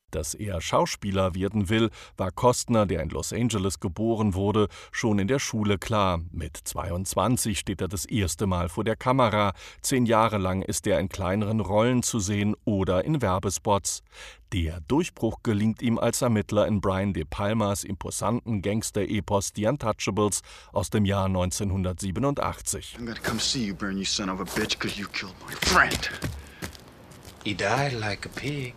Dass er Schauspieler werden will, war Costner, der in Los Angeles geboren wurde, schon in der Schule klar. Mit 22 steht er das erste Mal vor der Kamera. 10 Jahre lang ist er in kleineren Rollen zu sehen oder in Werbespots. Der Durchbruch gelingt ihm als Ermittler in Brian De Palmas imposanten Gangster-Epos The Untouchables aus dem Jahr 1987. I'm gonna come see you, Burn, you son of a bitch, because you killed my friend. He died like a pig.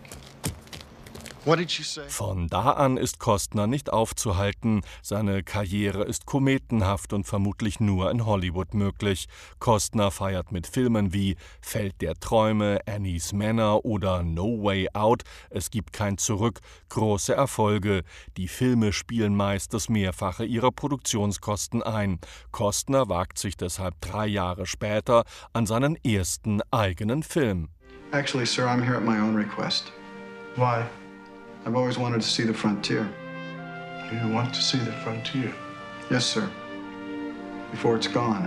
What did you say? Von da an ist Costner nicht aufzuhalten. Seine Karriere ist kometenhaft und vermutlich nur in Hollywood möglich. Costner feiert mit Filmen wie Feld der Träume, Annie's Manor oder No Way Out. Es gibt kein Zurück. Große Erfolge. Die Filme spielen meist das Mehrfache ihrer Produktionskosten ein. Costner wagt sich deshalb 3 Jahre später an seinen ersten eigenen Film. Actually, sir, I'm here at my own request. Why? I've always wanted to see the frontier. You want to see the frontier? Yes, sir. Before it's gone.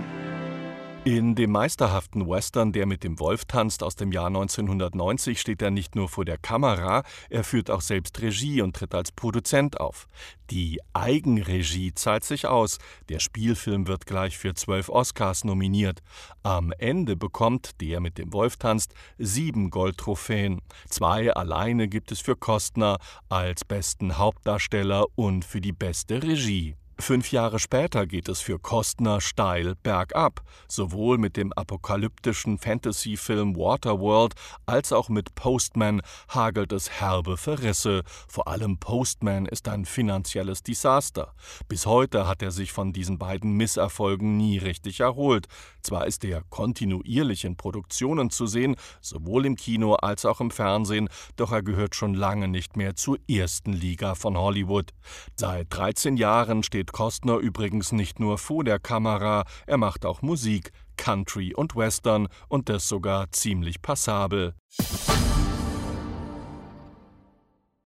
In dem meisterhaften Western »Der mit dem Wolf tanzt« aus dem Jahr 1990 steht er nicht nur vor der Kamera, er führt auch selbst Regie und tritt als Produzent auf. Die Eigenregie zahlt sich aus. Der Spielfilm wird gleich für 12 Oscars nominiert. Am Ende bekommt »Der mit dem Wolf tanzt« 7 Goldtrophäen. 2 alleine gibt es für Costner als besten Hauptdarsteller und für die beste Regie. 5 Jahre später geht es für Costner steil bergab, sowohl mit dem apokalyptischen Fantasy-Film Waterworld als auch mit Postman hagelt es herbe Verrisse. Vor allem Postman ist ein finanzielles Desaster. Bis heute hat er sich von diesen beiden Misserfolgen nie richtig erholt. Zwar ist er kontinuierlich in Produktionen zu sehen, sowohl im Kino als auch im Fernsehen, doch er gehört schon lange nicht mehr zur ersten Liga von Hollywood. Seit 13 Jahren steht Costner übrigens nicht nur vor der Kamera, er macht auch Musik, Country und Western und das sogar ziemlich passabel.